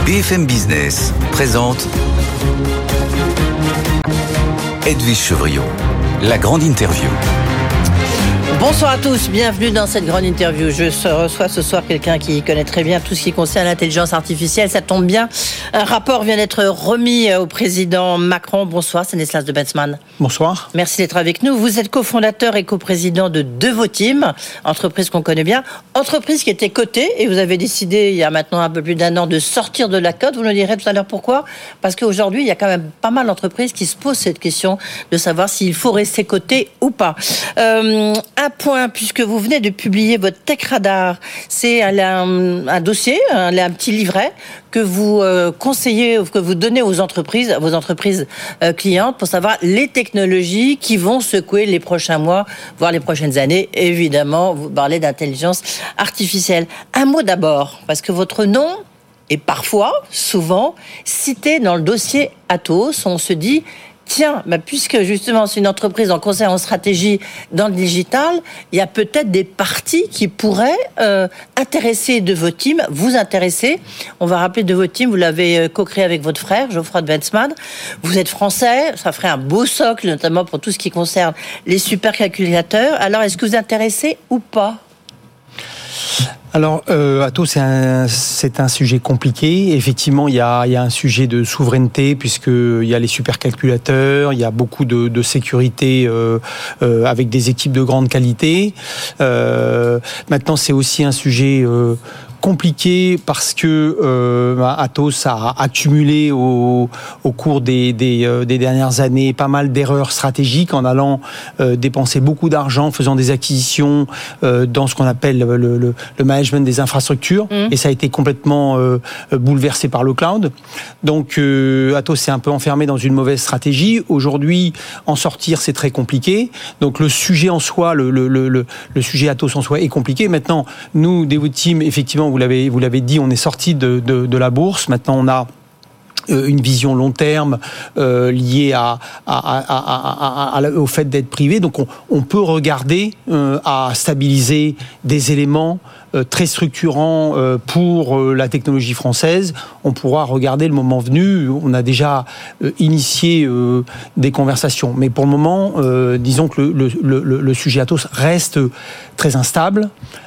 BFM Business présente Edwige Chevrillon, la grande interview. Bonsoir à tous, bienvenue dans cette grande interview. Je reçois ce soir quelqu'un qui connaît très bien tout ce qui concerne l'intelligence artificielle. Ça tombe bien, un rapport vient d'être remis au président Macron. Bonsoir, Stanislas de Bensman. Bonsoir. Merci d'être avec nous. Vous êtes cofondateur et coprésident de Devoteam, entreprise qu'on connaît bien, entreprise qui était cotée et vous avez décidé il y a maintenant un peu plus d'un an de sortir de la cote. Vous nous direz tout à l'heure pourquoi. Parce qu'aujourd'hui, il y a quand même pas mal d'entreprises qui se posent cette question de savoir s'il faut rester coté ou pas. Un point, puisque vous venez de publier votre Tech Radar, c'est un dossier, un petit livret que vous conseillez, que vous donnez aux entreprises, à vos entreprises clientes pour savoir les technologies qui vont secouer les prochains mois, voire les prochaines années. Évidemment, vous parlez d'intelligence artificielle. Un mot d'abord, parce que votre nom est parfois, souvent, cité dans le dossier Atos. On se dit... Tiens, puisque justement c'est une entreprise en conseil en stratégie dans le digital, il y a peut-être des parties qui pourraient intéresser Devoteam, vous intéresser. On va rappeler Devoteam, vous l'avez co-créé avec votre frère, Geoffroy de Bensman. Vous êtes français, ça ferait un beau socle, notamment pour tout ce qui concerne les supercalculateurs. Alors, est-ce que vous intéressez ou pas ? Alors, Atos, c'est un sujet compliqué. Effectivement, il y a un sujet de souveraineté puisqu'il y a les supercalculateurs, il y a beaucoup de sécurité avec des équipes de grande qualité. Maintenant, c'est aussi un sujet compliqué parce que Atos a accumulé au cours des dernières années pas mal d'erreurs stratégiques en allant dépenser beaucoup d'argent, faisant des acquisitions dans ce qu'on appelle le management des infrastructures, et ça a été complètement bouleversé par le cloud. Donc Atos s'est un peu enfermé dans une mauvaise stratégie. Aujourd'hui, en sortir, c'est très compliqué. Donc le sujet en soi, le sujet Atos en soi est compliqué. Maintenant, nous, Devoteam, effectivement, vous l'avez dit, on est sorti de la bourse. Maintenant, on a une vision long terme liée au fait d'être privé. Donc, on peut regarder à stabiliser des éléments très structurants pour la technologie française. On pourra regarder le moment venu. On a déjà initié des conversations. Mais pour le moment, disons que le sujet Atos reste très instable.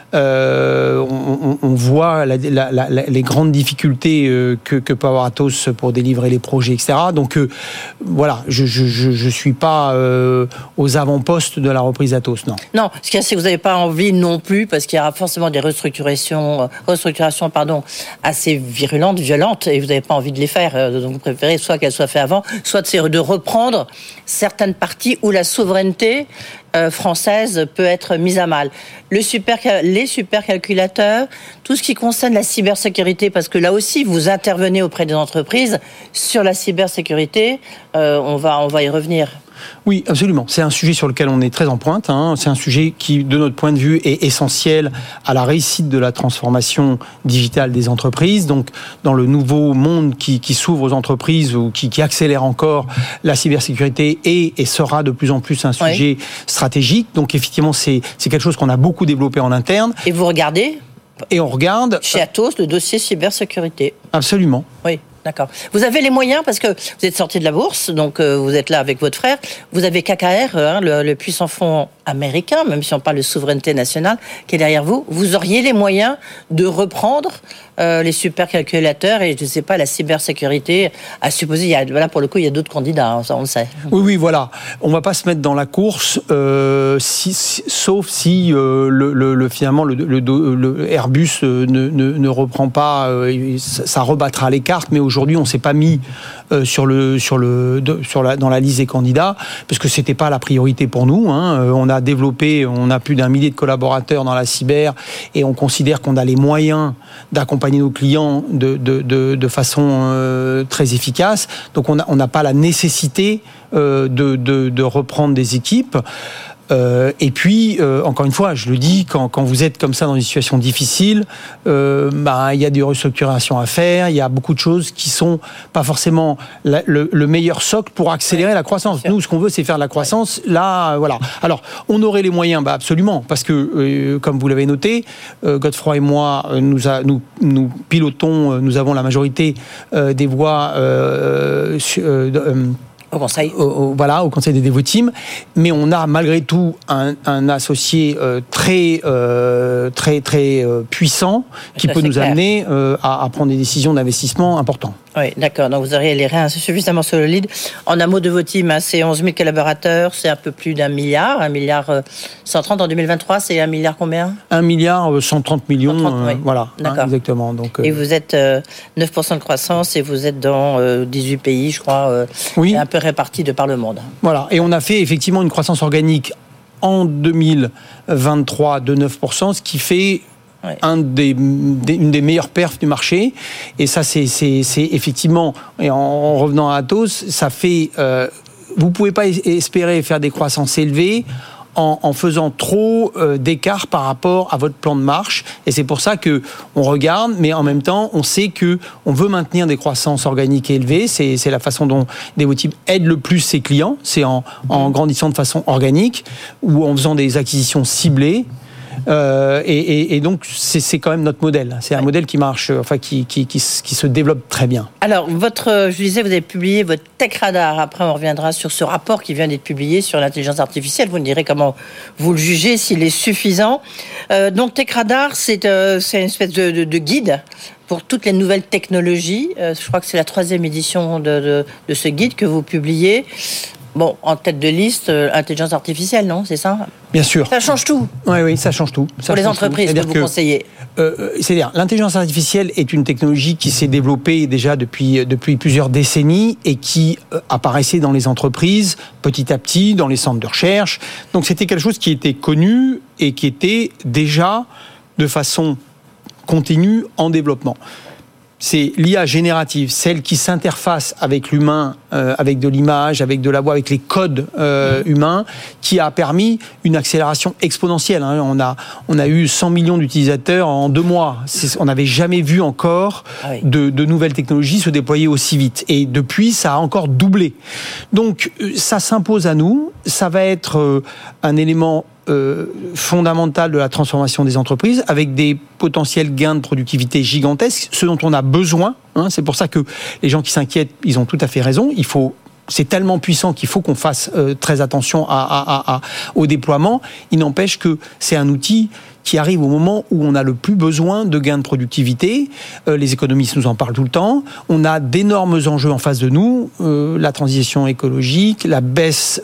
On voit les grandes difficultés que peut avoir Atos pour délivrer les projets, etc. Donc voilà, je suis pas aux avant-postes de la reprise Atos, non. Non, ce qu'il y a, c'est que vous n'avez pas envie non plus, parce qu'il y aura forcément des restructurations assez virulentes, violentes, et vous n'avez pas envie de les faire. Donc vous préférez soit qu'elles soient faites avant, soit de reprendre certaines parties où la souveraineté française peut être mise à mal. Les supercalculateurs, tout ce qui concerne la cybersécurité, parce que là aussi, vous intervenez auprès des entreprises sur la cybersécurité, on va y revenir. Oui, absolument. C'est un sujet sur lequel on est très en pointe. C'est un sujet qui, de notre point de vue, est essentiel à la réussite de la transformation digitale des entreprises. Donc, dans le nouveau monde qui s'ouvre aux entreprises ou qui accélère encore, la cybersécurité est et sera de plus en plus un sujet stratégique. Donc, effectivement, c'est quelque chose qu'on a beaucoup développé en interne. Et vous regardez ? Et on regarde chez Atos le dossier cybersécurité. Absolument. Oui. D'accord. Vous avez les moyens, parce que vous êtes sorti de la bourse, donc vous êtes là avec votre frère. Vous avez KKR, le puissant fonds américain, même si on parle de souveraineté nationale, qui est derrière vous. Vous auriez les moyens de reprendre les supercalculateurs et, je ne sais pas, la cybersécurité. À supposer, là, pour le coup, il y a d'autres candidats, ça, on le sait. Oui, voilà. On ne va pas se mettre dans la course, sauf si finalement le Airbus ne reprend pas, ça rebattra les cartes, mais aujourd'hui, on ne s'est pas mis dans la liste des candidats, parce que ce n'était pas la priorité pour nous. On a développé, on a plus d'1 millier de collaborateurs dans la cyber, et on considère qu'on a les moyens d'accompagner nos clients de façon très efficace. Donc on n'a pas la nécessité de reprendre des équipes. Et puis, encore une fois, je le dis, quand vous êtes comme ça dans une situation difficile, il y a des restructurations à faire, il y a beaucoup de choses qui sont pas forcément le meilleur socle pour accélérer la croissance. Nous, ce qu'on veut, c'est faire de la croissance. Là, voilà. Alors, on aurait les moyens, absolument, parce que, comme vous l'avez noté, Godefroy et moi, nous pilotons, nous avons la majorité des voix au Conseil. Au Conseil des Devoteam, mais on a malgré tout un associé très puissant qui peut nous amener à prendre des décisions d'investissement importantes. Oui, d'accord. Donc vous aurez les reins suffisamment solides. En un mot, Devoteam, c'est 11 000 collaborateurs, c'est un peu plus d'1 milliard, 1 milliard 130 en 2023, c'est 1 milliard combien ? 1 milliard 130 millions, 130, oui. Voilà, d'accord. Exactement. Donc, et vous êtes 9% de croissance et vous êtes dans 18 pays, je crois, oui. Un peu répartis de par le monde. Voilà, et on a fait effectivement une croissance organique en 2023 de 9%, ce qui fait une des meilleures perfs du marché. Et ça, c'est effectivement, et en revenant à Atos, ça fait... vous ne pouvez pas espérer faire des croissances élevées en faisant trop d'écart par rapport à votre plan de marche. Et c'est pour ça qu'on regarde, mais en même temps, on sait qu'on veut maintenir des croissances organiques élevées. C'est la façon dont Devoteam aide le plus ses clients. C'est en grandissant de façon organique ou en faisant des acquisitions ciblées. Et donc c'est quand même notre modèle. C'est un modèle qui marche, qui se développe très bien. Alors je disais, vous avez publié votre Tech Radar. Après, on reviendra sur ce rapport qui vient d'être publié sur l'intelligence artificielle. Vous nous direz comment vous le jugez, s'il est suffisant. Donc Tech Radar, c'est une espèce de guide pour toutes les nouvelles technologies. Je crois que c'est la 3e édition de ce guide que vous publiez. Bon, en tête de liste, intelligence artificielle, non ? C'est ça ? Bien sûr. Ça change tout. Oui, ça change tout. Pour les entreprises que vous conseillez. C'est-à-dire, l'intelligence artificielle est une technologie qui s'est développée déjà depuis plusieurs décennies et qui apparaissait dans les entreprises petit à petit, dans les centres de recherche. Donc c'était quelque chose qui était connu et qui était déjà de façon continue en développement. C'est l'IA générative, celle qui s'interface avec l'humain, avec de l'image, avec de la voix, avec les codes humains, qui a permis une accélération exponentielle. On a eu 100 millions d'utilisateurs en 2 mois. On n'avait jamais vu encore de nouvelles technologies se déployer aussi vite. Et depuis, ça a encore doublé. Donc, ça s'impose à nous. Ça va être un élément fondamental de la transformation des entreprises, avec des potentiels gains de productivité gigantesques, ce dont on a besoin. C'est pour ça que les gens qui s'inquiètent, ils ont tout à fait raison. C'est tellement puissant qu'il faut qu'on fasse très attention au déploiement. Il n'empêche que c'est un outil qui arrive au moment où on a le plus besoin de gains de productivité. Les économistes nous en parlent tout le temps. On a d'énormes enjeux en face de nous, la transition écologique, la baisse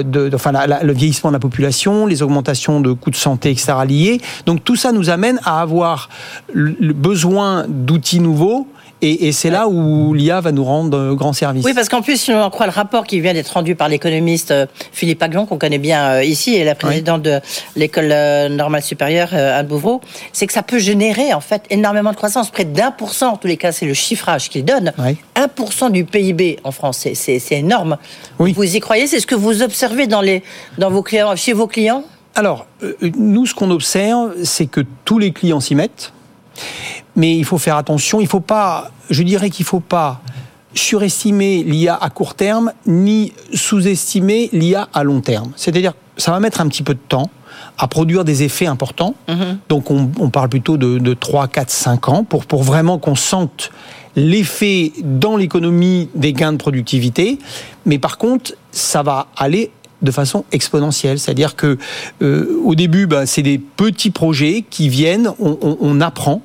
le vieillissement de la population, les augmentations de coûts de santé, etc. liés. Donc tout ça nous amène à avoir le besoin d'outils nouveaux. Et c'est là où l'IA va nous rendre grand service. Oui, parce qu'en plus, si on en croit le rapport qui vient d'être rendu par l'économiste Philippe Aghlon, qu'on connaît bien ici, et la présidente de l'école normale supérieure, Anne Bouvreau, c'est que ça peut générer en fait énormément de croissance, près d'1%, en tous les cas, c'est le chiffrage qu'il donne. 1% du PIB en France, c'est énorme. Oui. Vous y croyez ? C'est ce que vous observez chez vos clients ? Alors, nous, ce qu'on observe, c'est que tous les clients s'y mettent. Mais il faut faire attention, je dirais qu'il ne faut pas surestimer l'IA à court terme, ni sous-estimer l'IA à long terme. C'est-à-dire, ça va mettre un petit peu de temps à produire des effets importants. Donc on parle plutôt de 3, 4, 5 ans pour vraiment qu'on sente l'effet dans l'économie des gains de productivité. Mais par contre, ça va aller de façon exponentielle, c'est-à-dire que au début, c'est des petits projets qui viennent, on apprend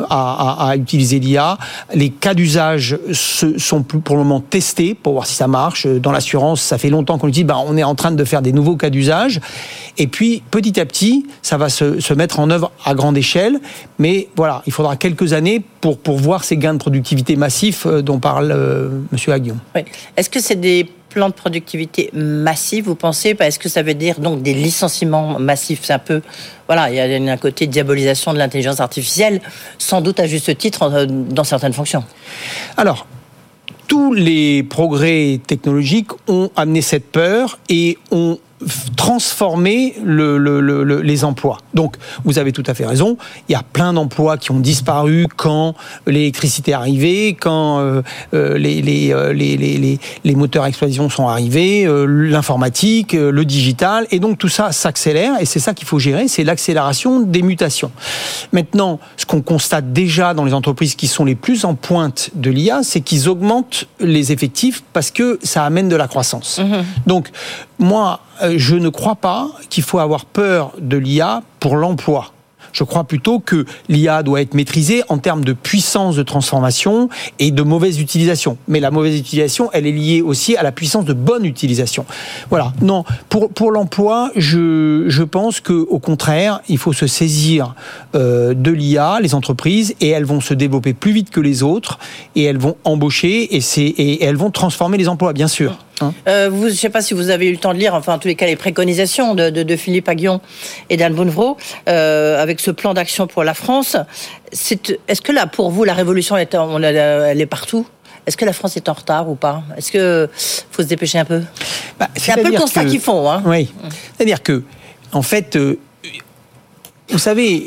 à utiliser l'IA. Les cas d'usage sont pour le moment testés pour voir si ça marche. Dans l'assurance, ça fait longtemps qu'on dit, on est en train de faire des nouveaux cas d'usage. Et puis, petit à petit, ça va se mettre en œuvre à grande échelle. Mais voilà, il faudra quelques années pour voir ces gains de productivité massifs dont parle M. Aghlon. Oui. Est-ce que c'est des plans de productivité massifs, vous pensez ? Est-ce que ça veut dire donc des licenciements massifs ? C'est un peu, il y a un côté diabolisation de l'intelligence artificielle, sans doute à juste titre dans certaines fonctions. Alors, tous les progrès technologiques ont amené cette peur et ont transformer les emplois. Donc, vous avez tout à fait raison. Il y a plein d'emplois qui ont disparu quand l'électricité est arrivée, quand les moteurs à explosion sont arrivés, l'informatique, le digital, et donc tout ça s'accélère, et c'est ça qu'il faut gérer, c'est l'accélération des mutations. Maintenant, ce qu'on constate déjà dans les entreprises qui sont les plus en pointe de l'IA, c'est qu'ils augmentent les effectifs parce que ça amène de la croissance. Donc, moi, je ne crois pas qu'il faut avoir peur de l'IA pour l'emploi. Je crois plutôt que l'IA doit être maîtrisée en termes de puissance de transformation et de mauvaise utilisation. Mais la mauvaise utilisation, elle est liée aussi à la puissance de bonne utilisation. Voilà. Non, pour l'emploi, je pense qu'au contraire, il faut se saisir de l'IA, les entreprises, et elles vont se développer plus vite que les autres, et elles vont embaucher, et elles vont transformer les emplois, bien sûr. Je ne sais pas si vous avez eu le temps de lire, enfin en tous les cas les préconisations de Philippe Aghion et d'Anne Bonneveaux avec ce plan d'action pour la France. Est-ce que là, pour vous, la révolution elle est partout ? Est-ce que la France est en retard ou pas ? Est-ce qu'il faut se dépêcher un peu ? C'est un peu le constat qu'ils font. Oui, c'est-à-dire que, en fait... Vous savez,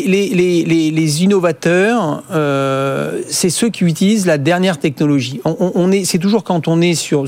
les innovateurs, c'est ceux qui utilisent la dernière technologie. C'est toujours quand on est sur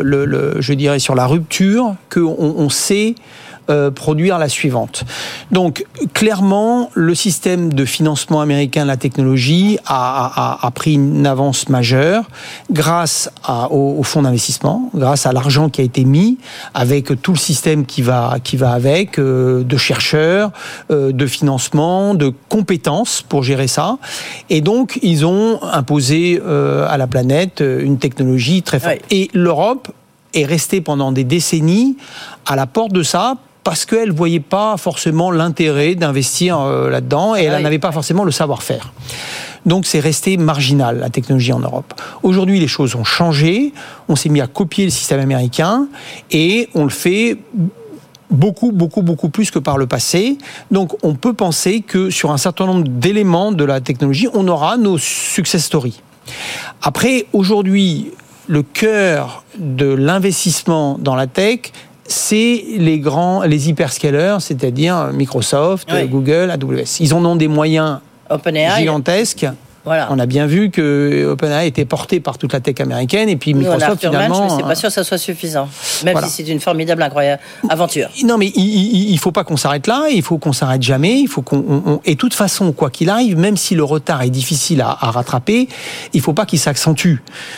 je dirais sur la rupture qu'on sait produire la suivante. Donc, clairement, le système de financement américain de la technologie a pris une avance majeure grâce au fonds d'investissement, grâce à l'argent qui a été mis, avec tout le système qui va avec, de chercheurs, de financement, de compétences pour gérer ça. Et donc, ils ont imposé à la planète une technologie très forte. Oui. Et l'Europe est restée pendant des décennies à la porte de ça, parce qu'elle ne voyait pas forcément l'intérêt d'investir là-dedans, et elle n'avait pas forcément le savoir-faire. Donc c'est resté marginal, la technologie en Europe. Aujourd'hui, les choses ont changé, on s'est mis à copier le système américain, et on le fait beaucoup plus que par le passé. Donc on peut penser que sur un certain nombre d'éléments de la technologie, on aura nos success stories. Après, aujourd'hui, le cœur de l'investissement dans la tech, c'est les hyperscalers, c'est-à-dire Microsoft, Google, AWS. Ils en ont des moyens gigantesques. Voilà. On a bien vu que OpenAI était porté par toute la tech américaine, et puis Microsoft finalement. Mais c'est pas sûr que ça soit suffisant, même si c'est une formidable, incroyable aventure. Non, mais il faut pas qu'on s'arrête là, il faut qu'on s'arrête jamais, il faut et de toute façon, quoi qu'il arrive, même si le retard est difficile à rattraper, il faut pas qu'il s'accentue.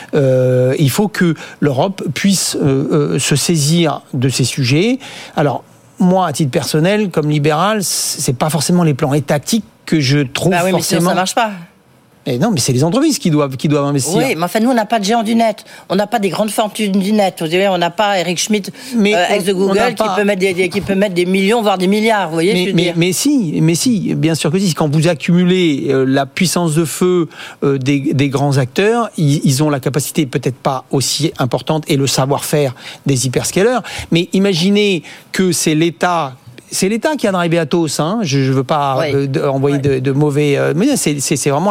Il faut que l'Europe puisse se saisir de ces sujets. Alors, moi, à titre personnel, comme libéral, c'est pas forcément les plans étatiques que je trouve forcément. Mais sinon ça marche pas. Et non, mais c'est les entreprises qui doivent investir. Oui, mais enfin, nous, on n'a pas de géants du net. On n'a pas des grandes fortunes du net. Vous savez, on n'a pas Eric Schmidt, ex de Google, qui peut mettre des millions, voire des milliards. Vous voyez, mais si, bien sûr que si. Quand vous accumulez la puissance de feu des grands acteurs, ils ont la capacité, peut-être pas aussi importante, et le savoir-faire des hyperscalers. Mais imaginez que c'est l'État qui a drivé Atos, hein. Je ne veux pas envoyer de mauvais... mais c'est vraiment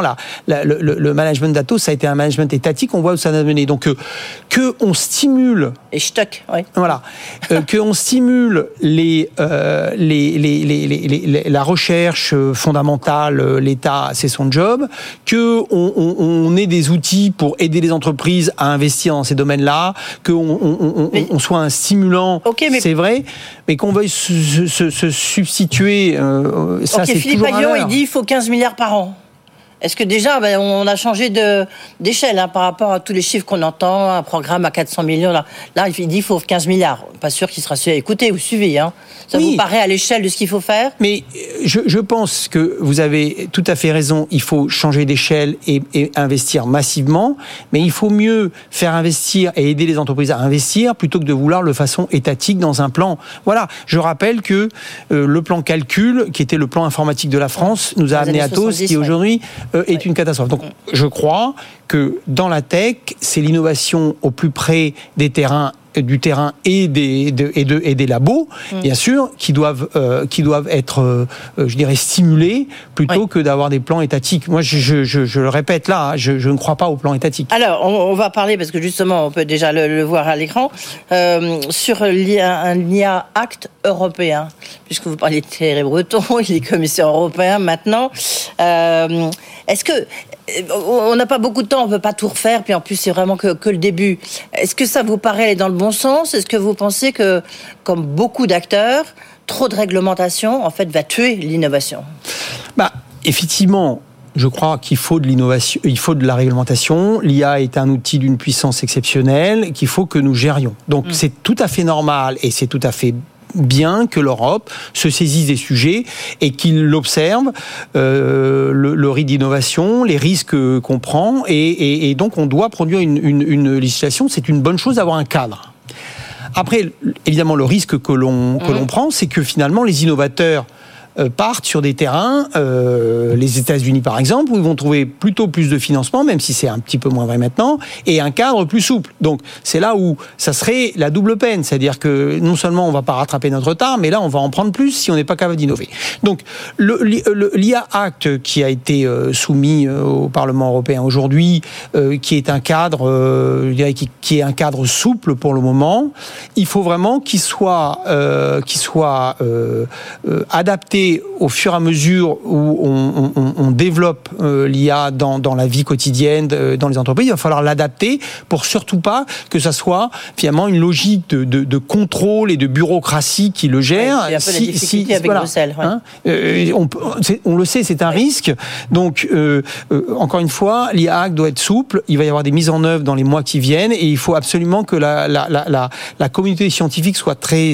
le management d'Atos, ça a été un management étatique, on voit où ça a mené. Donc, qu'on stimule... Et Stock, oui. Voilà. Qu'on stimule la recherche fondamentale, l'État, c'est son job, qu'on ait des outils pour aider les entreprises à investir dans ces domaines-là, qu'on soit un stimulant, c'est vrai, mais qu'on veuille se substituer, ça c'est Philippe toujours Aghion, il dit qu'il faut 15 milliards par an. Est-ce que déjà, on a changé d'échelle par rapport à tous les chiffres qu'on entend, un programme à 400 millions, là il dit qu'il faut 15 milliards. Pas sûr qu'il sera écoutez, vous suivez, hein. Ça vous paraît à l'échelle de ce qu'il faut faire ? Mais je pense que vous avez tout à fait raison, il faut changer d'échelle et investir massivement, mais il faut mieux faire investir et aider les entreprises à investir plutôt que de vouloir de façon étatique dans un plan. Voilà, je rappelle que le plan calcul, qui était le plan informatique de la France, nous a amené à Atos, qui aujourd'hui est une catastrophe. Donc je crois que dans la tech, c'est l'innovation au plus près des terrains du terrain et des labos, bien sûr, qui doivent être, je dirais, stimulés plutôt que d'avoir des plans étatiques. Moi, je le répète là, je ne crois pas au plan étatique. Alors, on va parler, parce que justement, on peut déjà le voir à l'écran, sur un IA Act européen, puisque vous parlez de Thierry Breton, il est commissaire européen maintenant. Est-ce que on n'a pas beaucoup de temps, on ne peut pas tout refaire, puis en plus c'est vraiment que le début. Est-ce que ça vous paraît aller dans le bon sens ? Est-ce que vous pensez que, comme beaucoup d'acteurs, trop de réglementation en fait va tuer l'innovation ? Effectivement, je crois qu'il faut de l'innovation, il faut de la réglementation. L'IA est un outil d'une puissance exceptionnelle qu'il faut que nous gérions. Donc c'est tout à fait normal et c'est tout à fait bien que l'Europe se saisisse des sujets et qu'il l'observe, le rythme d'innovation, les risques qu'on prend, et donc on doit produire une législation. C'est une bonne chose d'avoir un cadre. Après, évidemment, le risque que l'on prend, c'est que finalement les innovateurs partent sur des terrains, les États-Unis par exemple, où ils vont trouver plutôt plus de financement, même si c'est un petit peu moins vrai maintenant, et un cadre plus souple. Donc c'est là où ça serait la double peine, c'est-à-dire que non seulement on ne va pas rattraper notre retard, mais là on va en prendre plus si on n'est pas capable d'innover. Donc l'IA Act qui a été soumis au Parlement européen aujourd'hui, qui est un cadre, je dirais, qui est un cadre souple pour le moment, il faut vraiment qu'il soit adapté au fur et à mesure où on développe l'IA dans la vie quotidienne, dans les entreprises. Il va falloir l'adapter pour surtout pas que ça soit finalement une logique de contrôle et de bureaucratie qui le gère. Il y a un peu la difficulté avec Bruxelles. Ouais. On le sait, c'est un risque. Donc, encore une fois, l'IA Act doit être souple. Il va y avoir des mises en œuvre dans les mois qui viennent et il faut absolument que la communauté scientifique soit très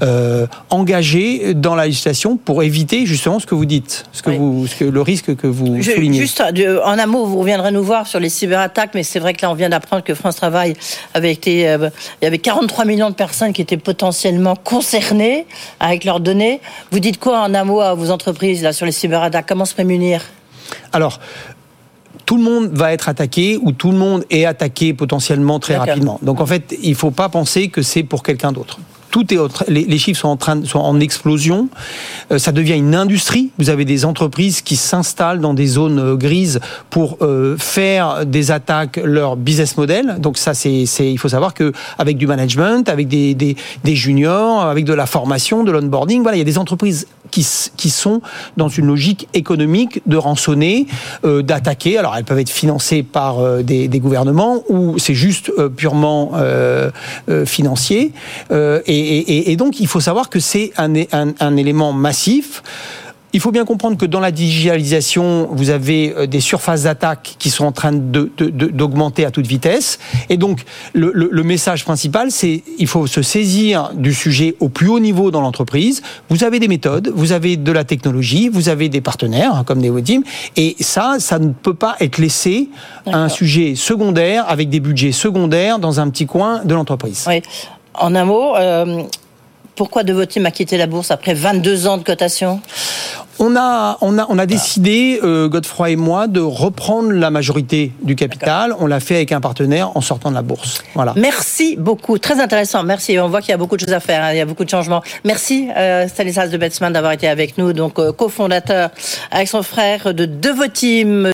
engagée dans la législation pour éviter justement ce que vous dites, le risque que vous soulignez. Juste en un mot, vous reviendrez nous voir sur les cyberattaques, mais c'est vrai que là on vient d'apprendre que France Travail avait été, il y avait 43 millions de personnes qui étaient potentiellement concernées avec leurs données. Vous dites quoi en un mot à vos entreprises là sur les cyberattaques ? Comment se prémunir ? Alors, tout le monde va être attaqué ou tout le monde est attaqué potentiellement très rapidement. Donc en fait, il ne faut pas penser que c'est pour quelqu'un d'autre. Tout est autre. Les chiffres sont en explosion. Ça devient une industrie. Vous avez des entreprises qui s'installent dans des zones grises pour faire des attaques leur business model. Donc ça, il faut savoir que avec du management, avec des juniors, avec de la formation, de l'onboarding, voilà, il y a des entreprises qui sont dans une logique économique de rançonner, d'attaquer. Alors elles peuvent être financées par des gouvernements ou c'est juste purement financier. Et donc, il faut savoir que c'est un élément massif. Il faut bien comprendre que dans la digitalisation, vous avez des surfaces d'attaque qui sont en train d'augmenter à toute vitesse. Et donc, le message principal, c'est il faut se saisir du sujet au plus haut niveau dans l'entreprise. Vous avez des méthodes, vous avez de la technologie, vous avez des partenaires, comme Devoteam. Et ça ne peut pas être laissé un sujet secondaire, avec des budgets secondaires, dans un petit coin de l'entreprise. Oui. En un mot, pourquoi Devoteam a quitté la bourse après 22 ans de cotation ? On a décidé, Godefroy et moi, de reprendre la majorité du capital. D'accord. On l'a fait avec un partenaire en sortant de la bourse. Voilà. Merci beaucoup, très intéressant. Merci. On voit qu'il y a beaucoup de choses à faire, il y a beaucoup de changements. Merci Stanislas de Betsman d'avoir été avec nous, donc cofondateur avec son frère de Devoteam.